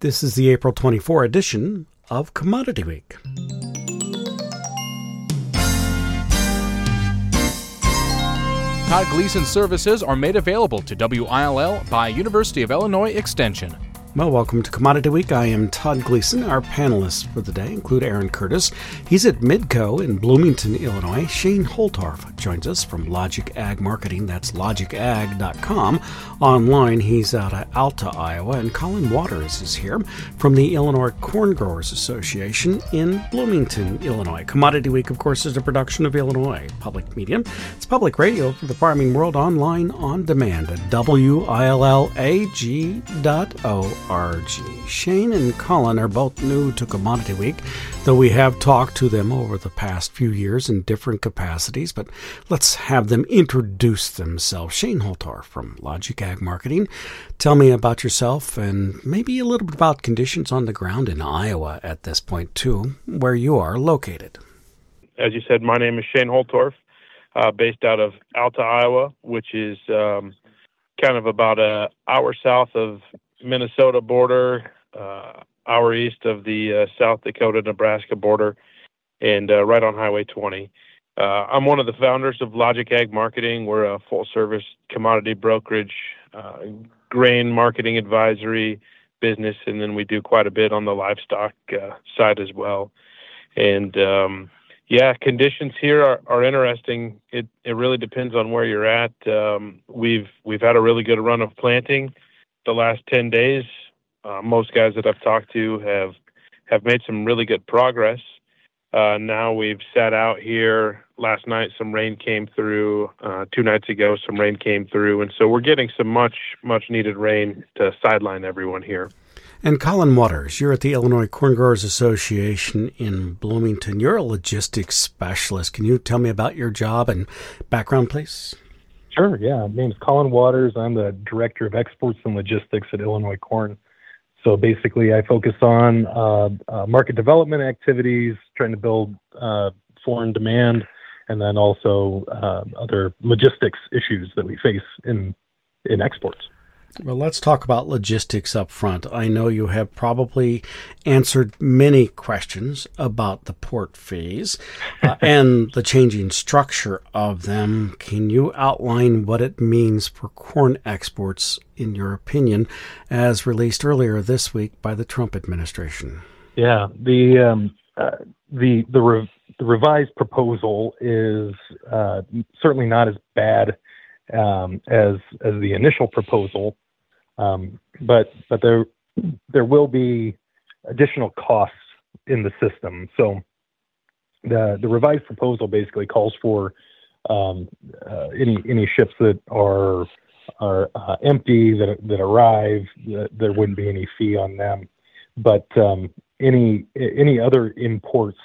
This is the April 24 edition of Commodity Week. Todd Gleason services are made available to WILL by University of Illinois Extension. Well, welcome to Commodity Week. I am Todd Gleason. Our panelists for the day include Aaron Curtis. He's at Midco in Bloomington, Illinois. Shane Holtorf joins us from Logic Ag Marketing. That's logicag.com. Online, he's out of Alta, Iowa. And Colin Waters is here from the Illinois Corn Growers Association in Bloomington, Illinois. Commodity Week, of course, is a production of Illinois Public Media. It's public radio for the farming world, online on demand at willag.org. Shane and Colin are both new to Commodity Week, though we have talked to them over the past few years in different capacities, but let's have them introduce themselves. Shane Holtorf from Logic Ag Marketing. Tell me about yourself and maybe a little bit about conditions on the ground in Iowa at this point, too, where you are located. As you said, my name is Shane Holtorf, based out of Alta, Iowa, which is kind of about an hour south of Minnesota border, hour east of the South Dakota-Nebraska border, and right on Highway 20. I'm one of the founders of Logic Ag Marketing. We're a full-service commodity brokerage, grain marketing advisory business, and then we do quite a bit on the livestock side as well. And conditions here are interesting. It really depends on where you're at. We've had a really good run of planting the last 10 days. Most guys that I've talked to have made some really good progress. Now we've sat out here. Last night some rain came through. 2 nights ago some rain came through. And so we're getting some much needed rain to sideline everyone here. And Colin Waters, you're at the Illinois Corn Growers Association in Bloomington. You're a logistics specialist. Can you tell me about your job and background, please? Sure, yeah. My name is Colin Waters. I'm the Director of Exports and Logistics at Illinois Corn. So basically, I focus on market development activities, trying to build foreign demand, and then also other logistics issues that we face in exports. Well, let's talk about logistics up front. I know you have probably answered many questions about the port fees and the changing structure of them. Can you outline what it means for corn exports, in your opinion, as released earlier this week by the Trump administration? Yeah, the revised proposal is certainly not as bad as the initial proposal. But there will be additional costs in the system. So the revised proposal basically calls for any ships that are empty that arrive, there wouldn't be any fee on them. But any other imports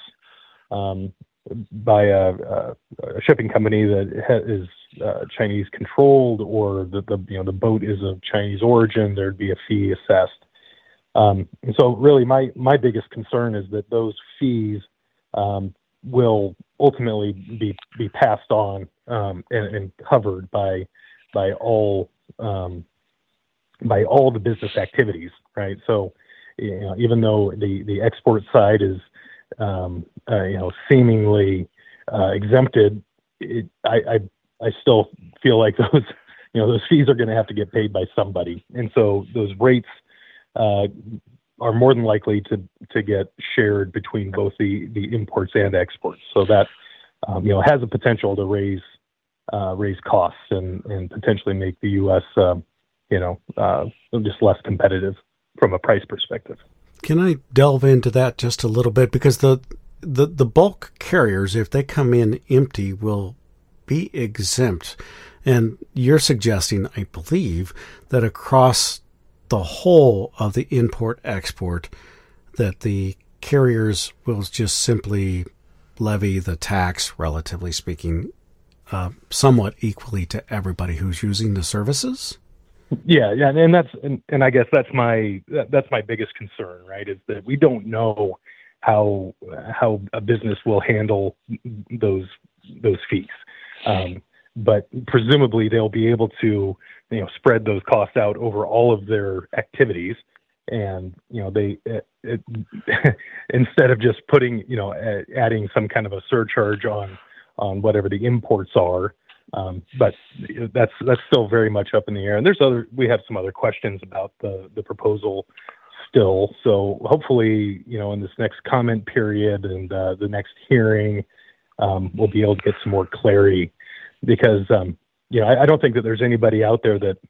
by a shipping company that is Chinese controlled, or the boat is of Chinese origin, there'd be a fee assessed. And so really my biggest concern is that those fees will ultimately be passed on and covered by all the business activities, right? So even though the export side is seemingly exempted, I still feel like those fees are going to have to get paid by somebody, and so those rates are more than likely to get shared between both the imports and exports. So that has a potential to raise costs and potentially make the U.S. Just less competitive from a price perspective. Can I delve into that just a little bit? Because the bulk carriers, if they come in empty, will be exempt. And you're suggesting, I believe, that across the whole of the import-export, that the carriers will just simply levy the tax, relatively speaking, somewhat equally to everybody who's using the services? Yeah, and I guess that's my biggest concern, right? Is that we don't know how a business will handle those fees, but presumably they'll be able to spread those costs out over all of their activities, and instead of just putting adding some kind of a surcharge on whatever the imports are. But that's still very much up in the air. And we have some other questions about the proposal still. So hopefully, in this next comment period and the next hearing, we'll be able to get some more clarity, because I don't think that there's anybody out there that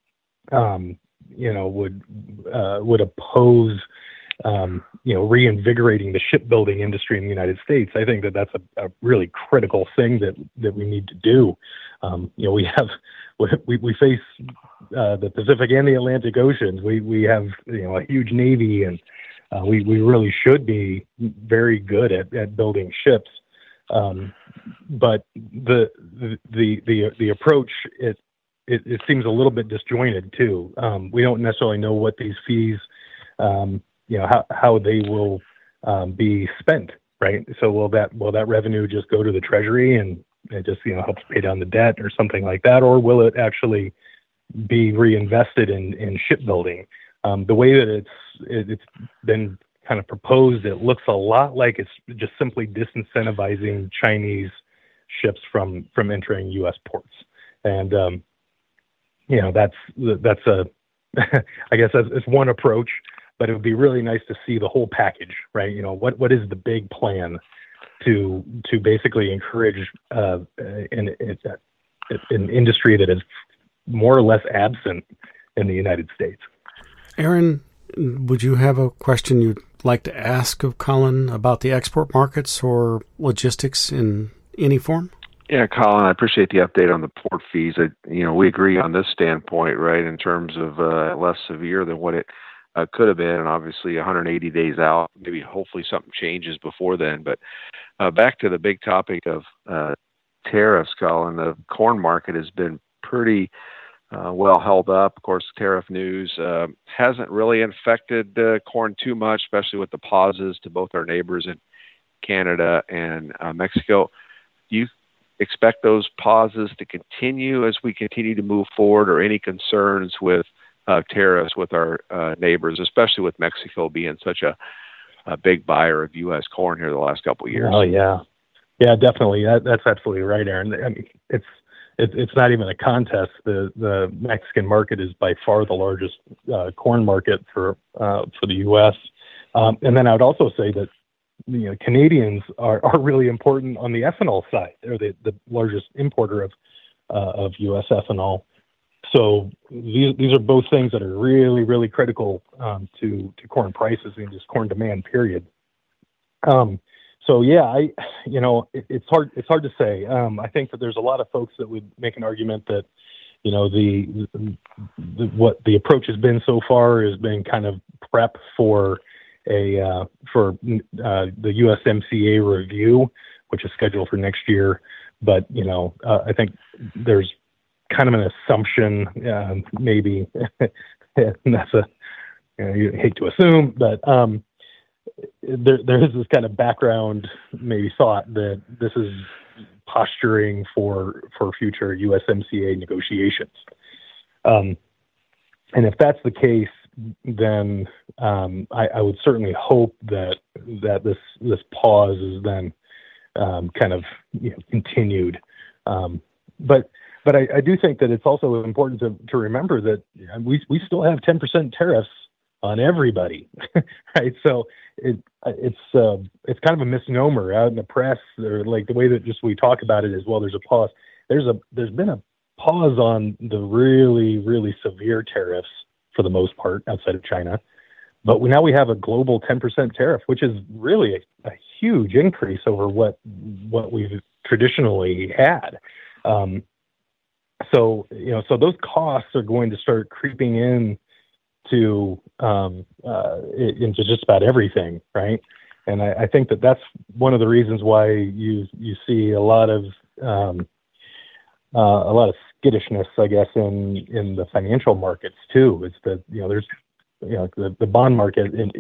would oppose reinvigorating the shipbuilding industry in the United States. I think that that's a really critical thing that we need to do. We face the Pacific and the Atlantic Oceans. We have a huge navy, and we really should be very good at building ships. But the approach, it seems a little bit disjointed too. We don't necessarily know what these fees, how they will be spent, right? So will that revenue just go to the Treasury and it just helps pay down the debt or something like that, or will it actually be reinvested in shipbuilding? The way that it's been kind of proposed, it looks a lot like it's just simply disincentivizing Chinese ships from entering U.S. ports, and that's a I guess that's one approach. But it would be really nice to see the whole package, right? What is the big plan to basically encourage an industry that is more or less absent in the United States? Aaron, would you have a question you'd like to ask of Colin about the export markets or logistics in any form? Yeah, Colin, I appreciate the update on the port fees. We agree on this standpoint, right, in terms of less severe than what it could have been, and obviously 180 days out. Maybe hopefully something changes before then. But back to the big topic of tariffs, Colin, the corn market has been pretty well held up. Of course, tariff news hasn't really affected corn too much, especially with the pauses to both our neighbors in Canada and Mexico. Do you expect those pauses to continue as we continue to move forward, or any concerns with tariffs with our neighbors, especially with Mexico being such a big buyer of U.S. corn here the last couple of years? Oh yeah, definitely. That's absolutely right, Aaron. I mean, it's not even a contest. The Mexican market is by far the largest corn market for the U.S. And then I would also say that Canadians are really important on the ethanol side. They're the largest importer of U.S. ethanol. So these are both things that are really, really critical to corn prices and just corn demand, period. So yeah, it's hard to say. I think that there's a lot of folks that would make an argument that what the approach has been so far has been kind of prep for the USMCA review, which is scheduled for next year. But I think there's kind of an assumption, maybe, and that's you hate to assume, but there is this kind of background, maybe thought that this is posturing for future USMCA negotiations. And if that's the case, then I would certainly hope that this pause is then kind of continued. But I do think that it's also important to remember that we still have 10% tariffs on everybody, right? So it's kind of a misnomer out in the press, or like the way that just we talk about it is, well, there's a pause. There's been a pause on the really, really severe tariffs for the most part outside of China, but now we have a global 10% tariff, which is really a huge increase over what we've traditionally had. So those costs are going to start creeping in into just about everything, right? And I think that's one of the reasons why you see a lot of skittishness, I guess, in the financial markets too. Is that there's the bond market and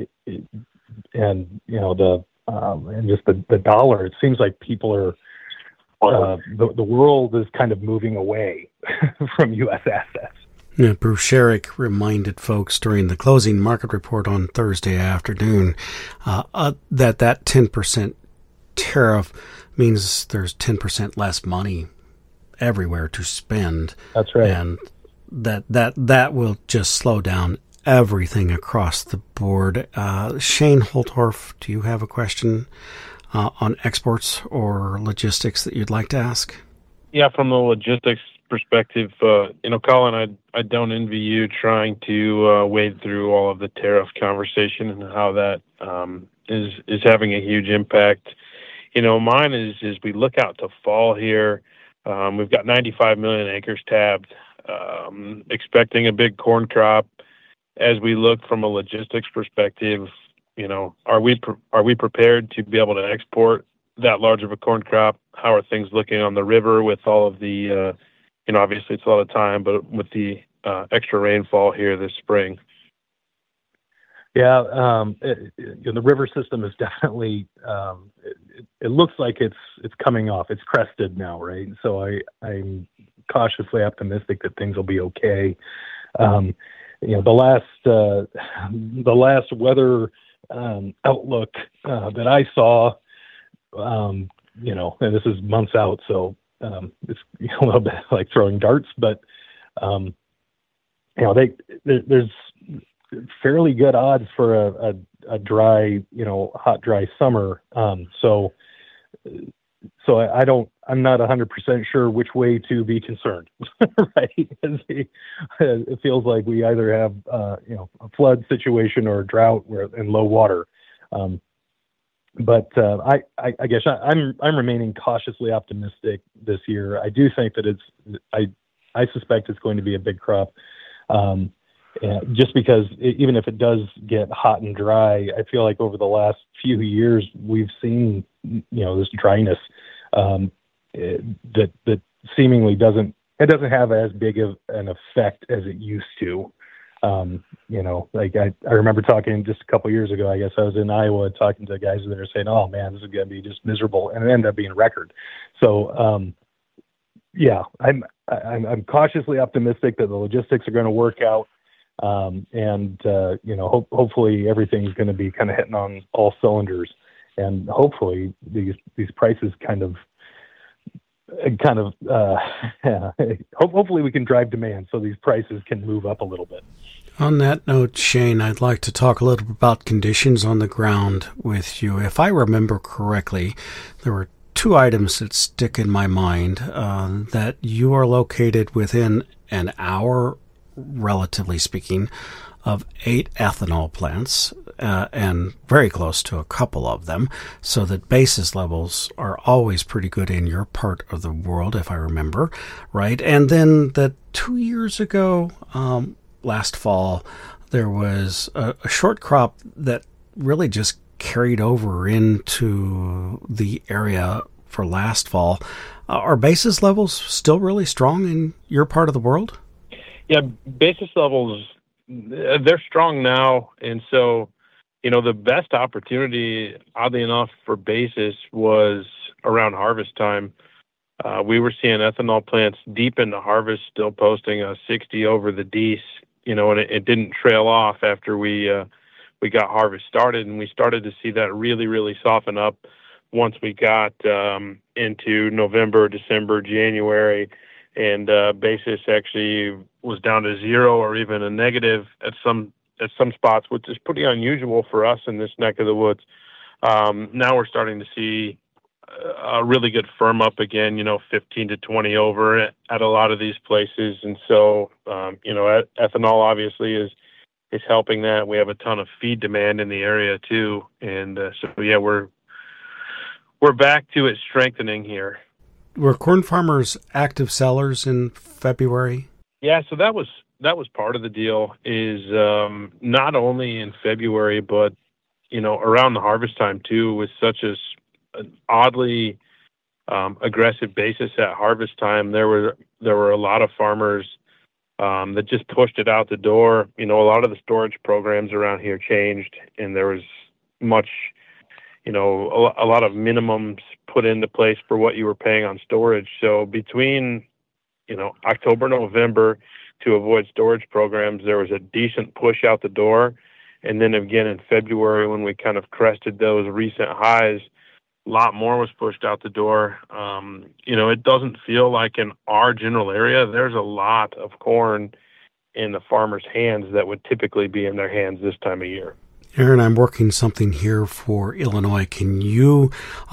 just the dollar. It seems like people are. The world is kind of moving away from U.S. assets. Yeah, Bruce Sherrick reminded folks during the closing market report on Thursday afternoon that 10% tariff means there's 10% less money everywhere to spend. That's right. And that will just slow down everything across the board. Shane Holtorf, do you have a question on exports or logistics that you'd like to ask? Yeah, from the logistics perspective, Colin, I don't envy you trying to wade through all of the tariff conversation and how that is having a huge impact. Mine is we look out to fall here. We've got 95 million acres tabbed, expecting a big corn crop. As we look from a logistics perspective, are we prepared to be able to export that large of a corn crop? How are things looking on the river with all of the, obviously it's a lot of time, but with the extra rainfall here this spring? Yeah, the river system is definitely. It looks like it's coming off. It's crested now, right? So I'm cautiously optimistic that things will be okay. The last weather outlook that I saw, and this is months out, so it's a little bit like throwing darts, but there's fairly good odds for a dry, hot, dry summer. So I'm not 100% sure which way to be concerned, right? It feels like we either have, a flood situation or a drought and low water. But I guess I'm remaining cautiously optimistic this year. I do think that I suspect it's going to be a big crop. Just because even if it does get hot and dry, I feel like over the last few years we've seen, this dryness that seemingly doesn't have as big of an effect as it used to. I remember talking just a couple of years ago, I guess I was in Iowa talking to guys that are saying, oh man, this is going to be just miserable. And it ended up being a record. So, I'm cautiously optimistic that the logistics are going to work out. Hopefully everything's going to be kind of hitting on all cylinders, and hopefully these prices hopefully we can drive demand so these prices can move up a little bit. On that note, Shane, I'd like to talk a little bit about conditions on the ground with you. If I remember correctly, there were two items that stick in my mind, that you are located within an hour, relatively speaking, of 8 ethanol plants, and very close to a couple of them, so that basis levels are always pretty good in your part of the world, if I remember right. And then that 2 years ago, last fall, there was a short crop that really just carried over into the area for last fall. Are basis levels still really strong in your part of the world? Yeah, basis levels, they're strong now. And so, the best opportunity, oddly enough, for basis was around harvest time. We were seeing ethanol plants deep into harvest still posting a 60 over the Dees, and it didn't trail off after we got harvest started. And we started to see that really, really soften up once we got into November, December, January. And basis actually was down to 0 or even a negative at some spots, which is pretty unusual for us in this neck of the woods. Now we're starting to see a really good firm up again, 15 to 20 over at a lot of these places. And so, ethanol obviously is helping that. We have a ton of feed demand in the area too. And we're back to it strengthening here. Were corn farmers active sellers in February? Yeah, so that was part of the deal, is not only in February, but around the harvest time too, with such an oddly aggressive basis at harvest time. There were a lot of farmers that just pushed it out the door. A lot of the storage programs around here changed, and there was much, a lot of minimums put into place for what you were paying on storage. So between, October, November to avoid storage programs, there was a decent push out the door. And then again in February, when we kind of crested those recent highs, a lot more was pushed out the door. It doesn't feel like in our general area, there's a lot of corn in the farmers' hands that would typically be in their hands this time of year. Aaron, I'm working something here for Illinois. Can you,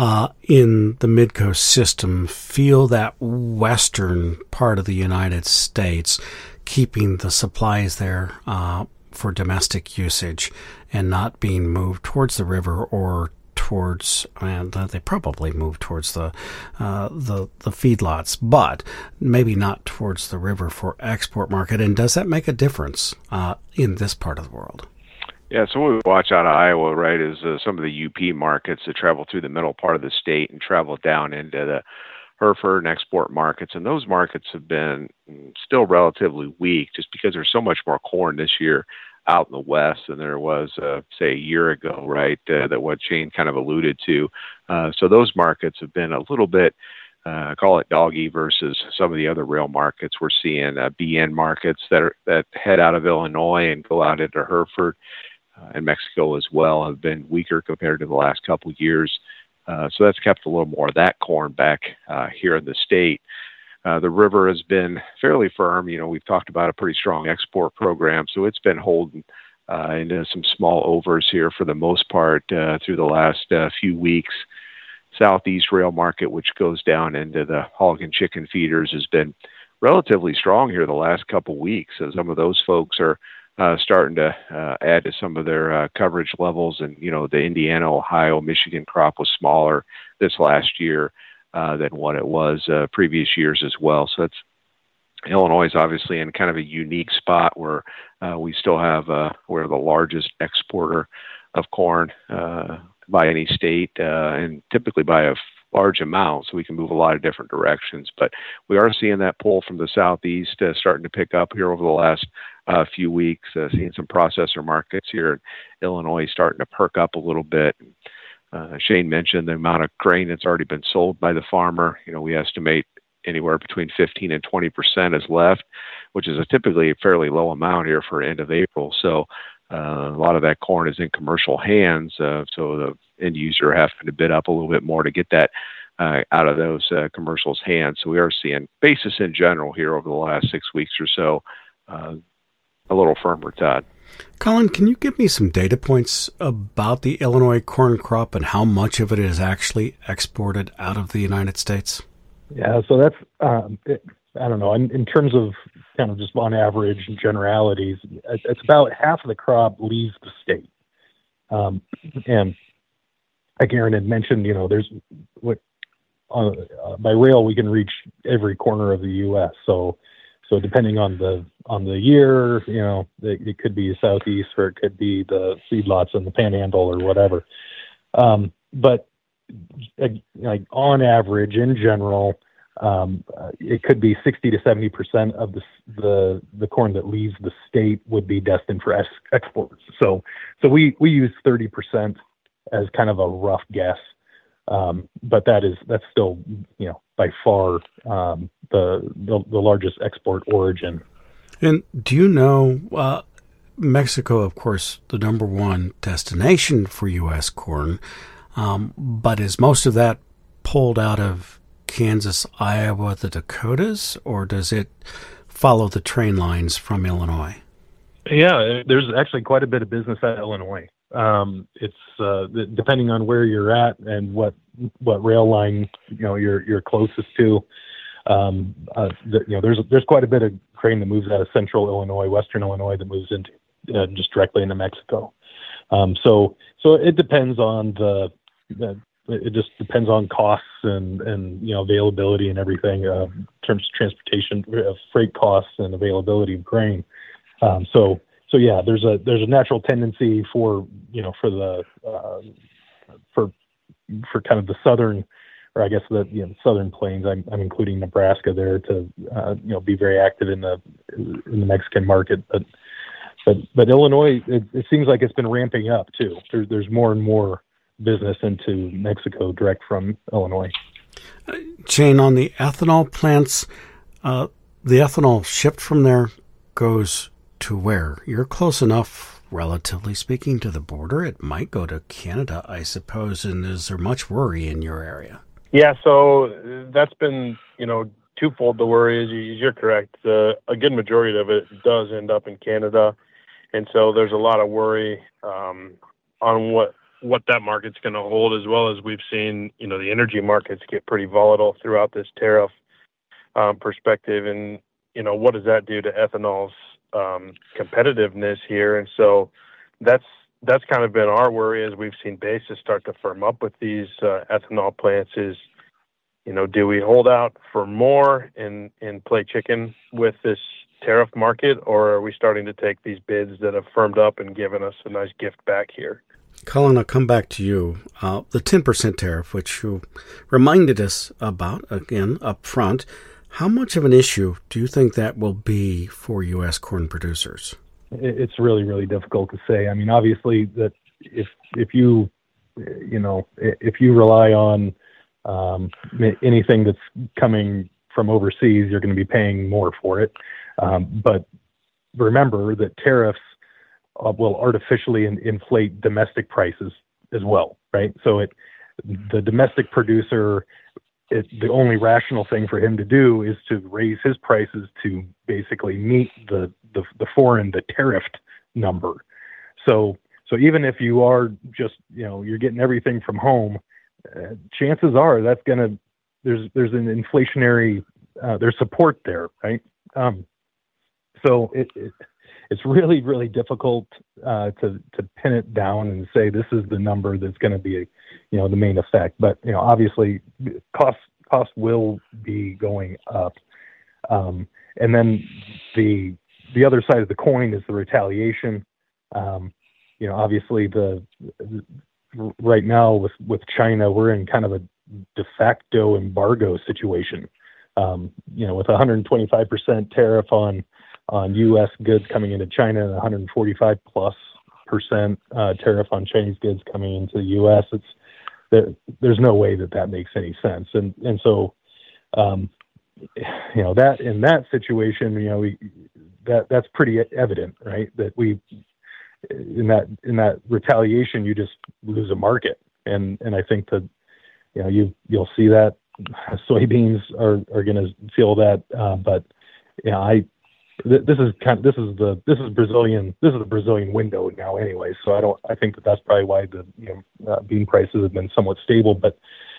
in the Midcoast system, feel that western part of the United States keeping the supplies there for domestic usage and not being moved towards the river or towards, and they probably move towards the feedlots, but maybe not towards the river for export market? And does that make a difference in this part of the world? Yeah, so what we watch out of Iowa, right, is some of the UP markets that travel through the middle part of the state and travel down into the Hereford and export markets. And those markets have been still relatively weak just because there's so much more corn this year out in the West than there was, say, a year ago, right, that what Shane kind of alluded to. So those markets have been a little bit, call it doggy versus some of the other rail markets. We're seeing BN markets that head out of Illinois and go out into Hereford. And Mexico as well have been weaker compared to the last couple of years. So that's kept a little more of that corn back here in the state. The river has been fairly firm. We've talked about a pretty strong export program, so it's been holding into some small overs here for the most part through the last few weeks. Southeast rail market, which goes down into the hog and chicken feeders, has been relatively strong here the last couple of weeks. So some of those folks are starting to add to some of their coverage levels. And, the Indiana, Ohio, Michigan crop was smaller this last year than what it was previous years as well. So that's Illinois is obviously in kind of a unique spot where we still have we're the largest exporter of corn by any state and typically by a large amount, so we can move a lot of different directions. But we are seeing that pull from the southeast starting to pick up here over the last few weeks, seeing some processor markets here in Illinois starting to perk up a little bit. Shane mentioned the amount of grain that's already been sold by the farmer. We estimate anywhere between 15 and 20% is left, which is typically a fairly low amount here for end of April. So a lot of that corn is in commercial hands, so the end user having to bid up a little bit more to get that out of those commercials' hands. So we are seeing basis in general here over the last 6 weeks or so a little firmer, Todd. Colin, can you give me some data points about the Illinois corn crop and how much of it is actually exported out of the United States? Yeah, so that's, I don't know, in terms of kind of just on average generalities, it's about half of the crop leaves the state. And like Aaron had mentioned, there's by rail we can reach every corner of the U.S. So depending on the year, it could be southeast or it could be the feedlots in the Panhandle or whatever. But like on average, in general, it could be 60 to 70% of the corn that leaves the state would be destined for exports. So we use 30% as kind of a rough guess. But that's still, by far the largest export origin. And do you know, Mexico, of course, the number one destination for U.S. corn, but is most of that pulled out of Kansas, Iowa, the Dakotas, or does it follow the train lines from Illinois? Yeah, there's actually quite a bit of business out of Illinois. It's depending on where you're at and what rail line you're closest to. There's quite a bit of grain that moves out of central Illinois, western Illinois, that moves into just directly into Mexico. So it depends on it just depends on costs and availability and everything in terms of transportation, freight costs and availability of grain. So yeah, there's a natural tendency for kind of the southern, or I guess the southern plains. I'm including Nebraska there to be very active in the Mexican market, but Illinois, it seems like it's been ramping up too. There's more and more business into Mexico direct from Illinois. Shane, on the ethanol plants, the ethanol shipped from there goes to where? You're close enough, relatively speaking, to the border. It might go to Canada, I suppose. And is there much worry in your area? Yeah, so that's been, twofold. The worry is you're correct. A good majority of it does end up in Canada. And so there's a lot of worry on what that market's going to hold, as well as we've seen, the energy markets get pretty volatile throughout this tariff perspective. And, what does that do to ethanol's competitiveness here? And so that's kind of been our worry as we've seen basis start to firm up with these ethanol plants is, do we hold out for more and play chicken with this tariff market, or are we starting to take these bids that have firmed up and given us a nice gift back here? Colin, I'll come back to you. The 10% tariff, which you reminded us about, again, up front, how much of an issue do you think that will be for U.S. corn producers? It's really, really difficult to say. I mean, obviously, that if you rely on anything that's coming from overseas, you're going to be paying more for it. But remember that tariffs will artificially inflate domestic prices as well, right? So the domestic producer, the only rational thing for him to do is to raise his prices to basically meet the tariffed number. So even if you are just, you're getting everything from home, chances are that's there's an inflationary, there's support there, right? So it's really, really difficult to pin it down and say this is the number that's going to be, the main effect. But obviously, cost will be going up, and then the other side of the coin is the retaliation. Obviously, right now with China, we're in kind of a de facto embargo situation. With 125% tariff on U.S. goods coming into China and 145+% tariff on Chinese goods coming into the U.S. There's no way that makes any sense. And so, that in that situation, that's pretty evident, right? That in that retaliation, you just lose a market. And I think that, you'll see that soybeans are going to feel that. But this is the Brazilian window now anyway. So I think that's probably why the bean prices have been somewhat stable. But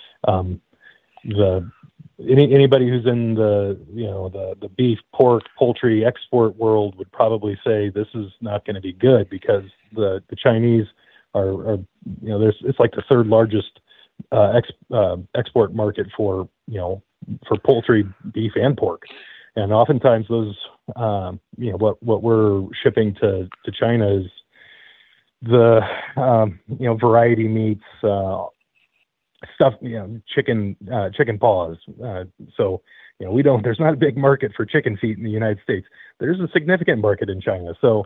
anybody who's in the beef, pork, poultry export world would probably say this is not going to be good because the Chinese are it's like the third largest export market for poultry, beef, and pork. And oftentimes those, what we're shipping to China is the, variety meats, stuff, chicken paws. So, there's not a big market for chicken feet in the United States. There's a significant market in China. So,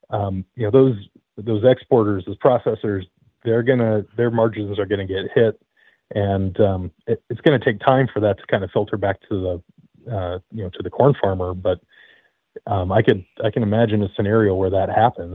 those exporters, those processors, their margins are going to get hit. And it's going to take time for that to kind of filter back to the corn farmer. But I can imagine a scenario where that happens.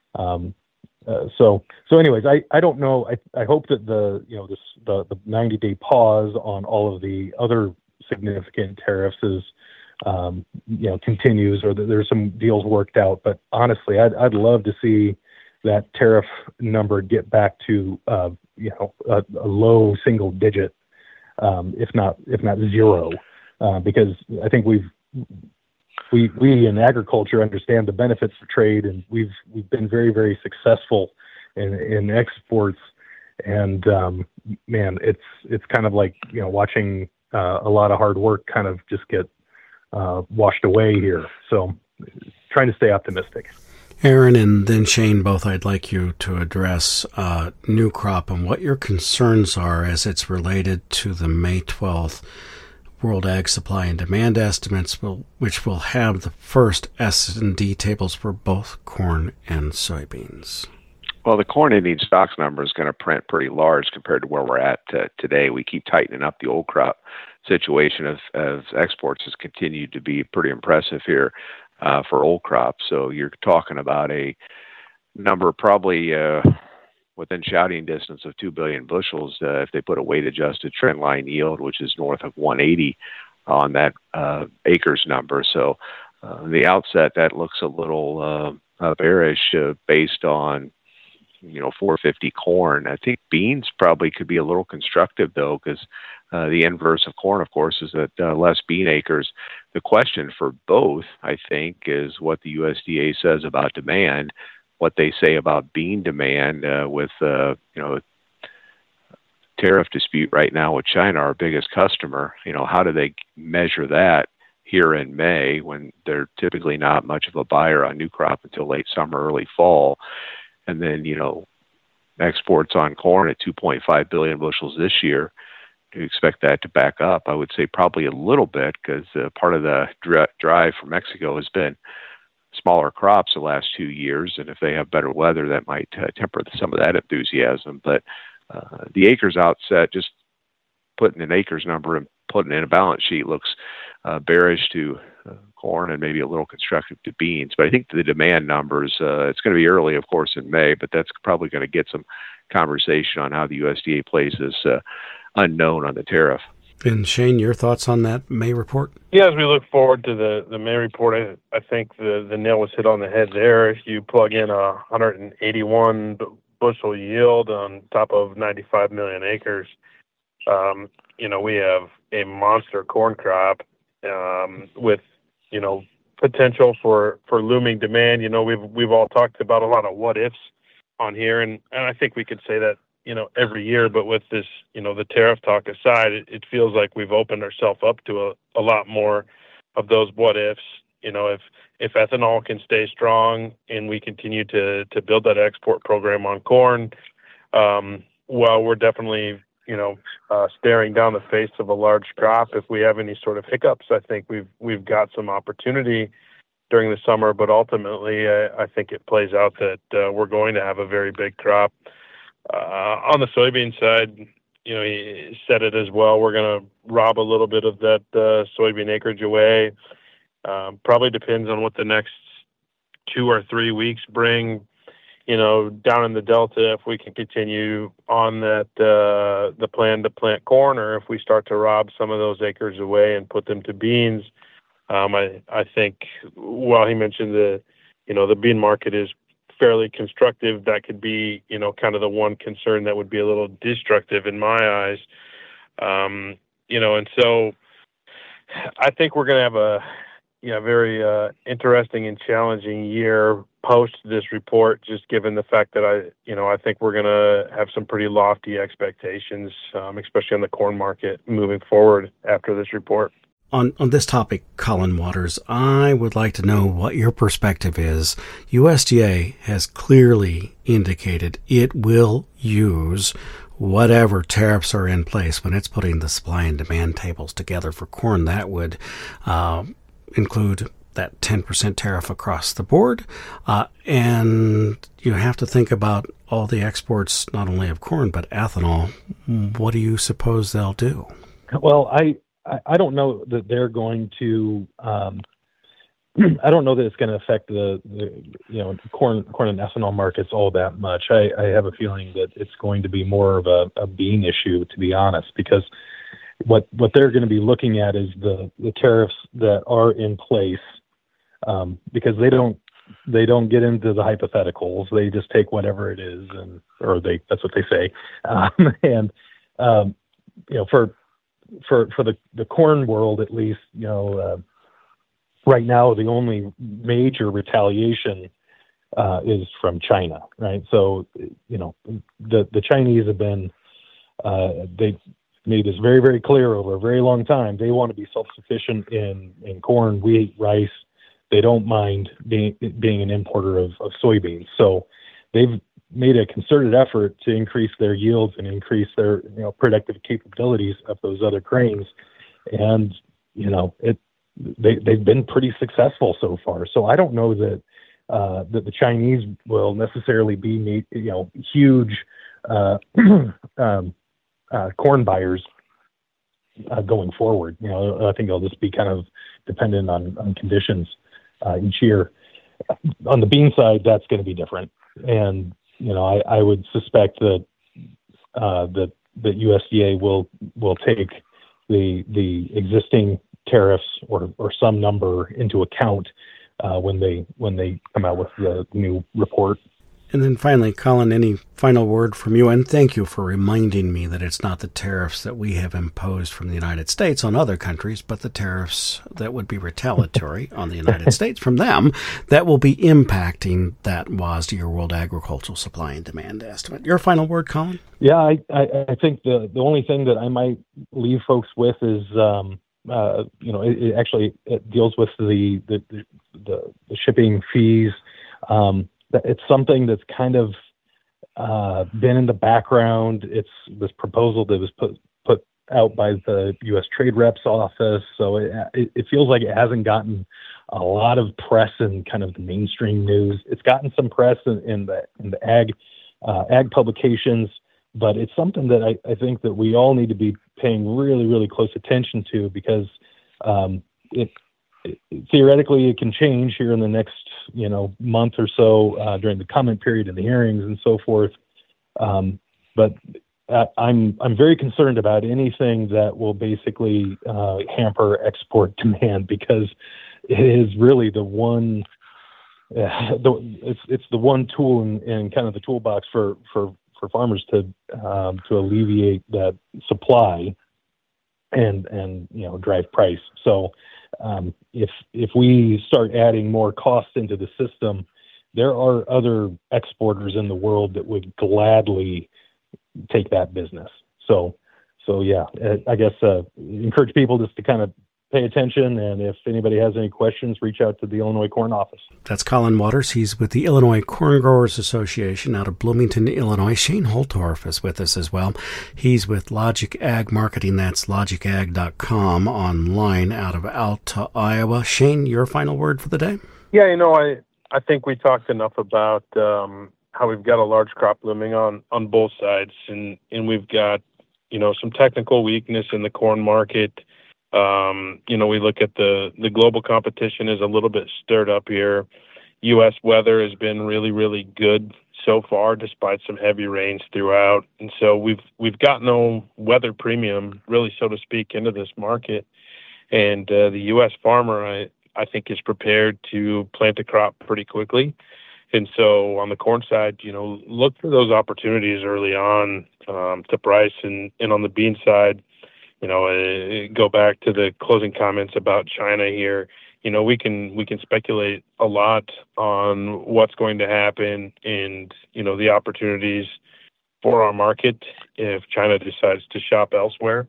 So anyways, I don't know. I hope that the 90-day pause on all of the other significant tariffs is, continues, or that there's some deals worked out. But honestly, I'd love to see that tariff number get back to a low single digit, if not zero, because I think we in agriculture understand the benefits of trade, and we've been very, very successful in exports. And man, it's kind of like watching a lot of hard work kind of just get washed away here. So trying to stay optimistic. Aaron and then Shane, both I'd like you to address new crop and what your concerns are as it's related to the May 12th World Ag Supply and Demand estimates, which will have the first S&D tables for both corn and soybeans. Well, the corn ending stocks number is going to print pretty large compared to where we're at today. We keep tightening up the old crop situation as exports has continued to be pretty impressive here. for old crops. So you're talking about a number probably within shouting distance of 2 billion bushels if they put a weight-adjusted trendline yield, which is north of 180 on that acres number. So the outset, that looks a little bearish based on 450 corn. I think beans probably could be a little constructive, though, because the inverse of corn, of course, is that less bean acres. The question for both, I think, is what the USDA says about demand, what they say about bean demand with tariff dispute right now with China, our biggest customer. How do they measure that here in May when they're typically not much of a buyer on new crop until late summer, early fall? And then, exports on corn at 2.5 billion bushels this year. Do you expect that to back up? I would say probably a little bit, because part of the drive for Mexico has been smaller crops the last 2 years, and if they have better weather, that might temper some of that enthusiasm. But the acres outset, just putting an acres number and putting in a balance sheet, looks bearish to corn and maybe a little constructive to beans. But I think the demand numbers, it's going to be early, of course, in May, but that's probably going to get some conversation on how the USDA plays this unknown on the tariff. And Shane, your thoughts on that May report? Yeah, as we look forward to the May report, I think the nail was hit on the head there. If you plug in 181 bushel yield on top of 95 million acres, we have a monster corn crop with potential for looming demand. We've all talked about a lot of what ifs on here, and I think we could say that every year. But with this, the tariff talk aside, it feels like we've opened ourselves up to a lot more of those what ifs. If ethanol can stay strong and we continue to build that export program on corn, well, we're definitely staring down the face of a large crop. If we have any sort of hiccups, I think we've got some opportunity during the summer, but ultimately I think it plays out that we're going to have a very big crop. On the soybean side, he said it as well. We're going to rob a little bit of that soybean acreage away. Probably depends on what the next 2 or 3 weeks bring. Down in the Delta, if we can continue on that the plan to plant corn, or if we start to rob some of those acres away and put them to beans. I think, while he mentioned the bean market is fairly constructive, that could be kind of the one concern that would be a little destructive in my eyes. And so I think we're going to have a very interesting and challenging year post this report, just given the fact that I think we're going to have some pretty lofty expectations, especially on the corn market moving forward after this report. On this topic, Colin Waters, I would like to know what your perspective is. USDA has clearly indicated it will use whatever tariffs are in place when it's putting the supply and demand tables together for corn. That would include that 10% tariff across the board. And you have to think about all the exports, not only of corn, but ethanol. What do you suppose they'll do? Well, I don't know that they're going to. I don't know that it's going to affect the corn and ethanol markets all that much. I have a feeling that it's going to be more of a bean issue, to be honest, because what they're going to be looking at is the tariffs that are in place, because they don't get into the hypotheticals. They just take whatever it is, that's what they say, For the corn world, at least, right now the only major retaliation is from China, right? So, the Chinese have been, they made this very, very clear over a very long time. They want to be self-sufficient in corn, wheat, rice. They don't mind being an importer of soybeans. So they've made a concerted effort to increase their yields and increase their productive capabilities of those other grains, and they've been pretty successful so far. So I don't know that the Chinese will necessarily be huge corn buyers going forward. I think they'll just be kind of dependent on conditions. each year. On the bean side, that's going to be different, and I would suspect that that USDA will take the existing tariffs or some number into account when they come out with the new report. And then finally, Colin, any final word from you? And thank you for reminding me that it's not the tariffs that we have imposed from the United States on other countries, but the tariffs that would be retaliatory on the United States from them that will be impacting that WASDE, or World Agricultural Supply and Demand Estimate. Your final word, Colin? Yeah, I think the only thing that I might leave folks with is, it deals with the shipping fees. It's something that's kind of been in the background. It's this proposal that was put out by the U.S. Trade Rep's office, so it feels like it hasn't gotten a lot of press in kind of the mainstream news. It's gotten some press in the ag publications, but it's something that I think that we all need to be paying really, really close attention to, because theoretically it can change here in the next month or so during the comment period and the hearings and so forth. But I'm very concerned about anything that will basically hamper export demand, because it is really the one it's the one tool in kind of the toolbox for farmers to alleviate that supply and drive price. So if we start adding more costs into the system, there are other exporters in the world that would gladly take that business. So yeah, I guess encourage people just to kind of pay attention, and if anybody has any questions, reach out to the Illinois Corn Office. That's Colin Waters. He's with the Illinois Corn Growers Association out of Bloomington, Illinois. Shane Holtorf is with us as well. He's with Logic Ag Marketing. That's logicag.com, online out of Alta, Iowa. Shane, your final word for the day? Yeah, I think we talked enough about how we've got a large crop blooming on both sides, and we've got some technical weakness in the corn market. We look at the global competition is a little bit stirred up here. U.S. weather has been really, really good so far, despite some heavy rains throughout. And so we've got no weather premium, really, so to speak, into this market. And the U.S. farmer, I think, is prepared to plant a crop pretty quickly. And so on the corn side, look for those opportunities early on to price. And on the bean side, go back to the closing comments about China here. We can speculate a lot on what's going to happen and, the opportunities for our market if China decides to shop elsewhere.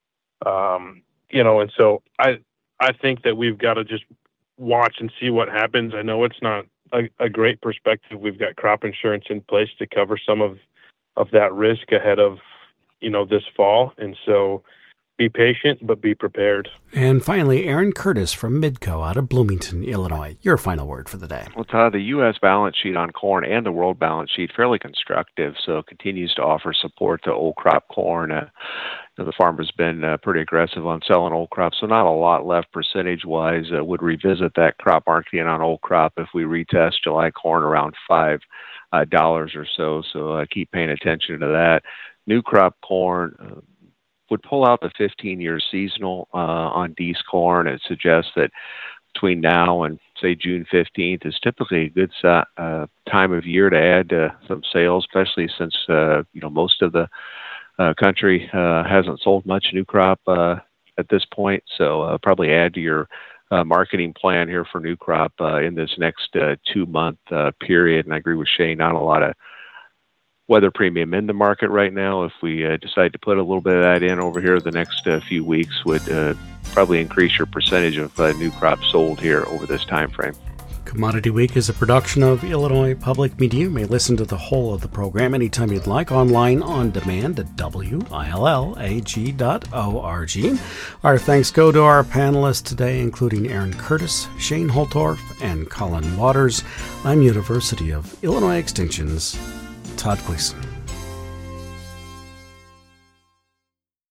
And so I think that we've got to just watch and see what happens. I know it's not a great perspective. We've got crop insurance in place to cover some of that risk ahead of, this fall. And so be patient, but be prepared. And finally, Aaron Curtis from Midco out of Bloomington, Illinois. Your final word for the day. Well, Todd, the U.S. balance sheet on corn and the world balance sheet fairly constructive, so it continues to offer support to old crop corn. The farmer's been pretty aggressive on selling old crop, so not a lot left percentage-wise. Would revisit that crop marketing on old crop if we retest July corn around $5 or so. So keep paying attention to that. New crop corn would pull out the 15-year seasonal on Dees corn. It suggests that between now and, say, June 15th is typically a good time of year to add some sales, especially since, most of the country hasn't sold much new crop at this point. So probably add to your marketing plan here for new crop in this next 2-month period. And I agree with Shane, not a lot of weather premium in the market right now. If we decide to put a little bit of that in over here the next few weeks, would probably increase your percentage of new crop sold here over this time frame. Commodity Week is a production of Illinois Public Media. You may listen to the whole of the program anytime you'd like, online on demand at WILLAG.org. Our thanks go to our panelists today, including Aaron Curtis, Shane Holtorf, and Colin Waters. I'm University of Illinois Extension's Todd Gleason.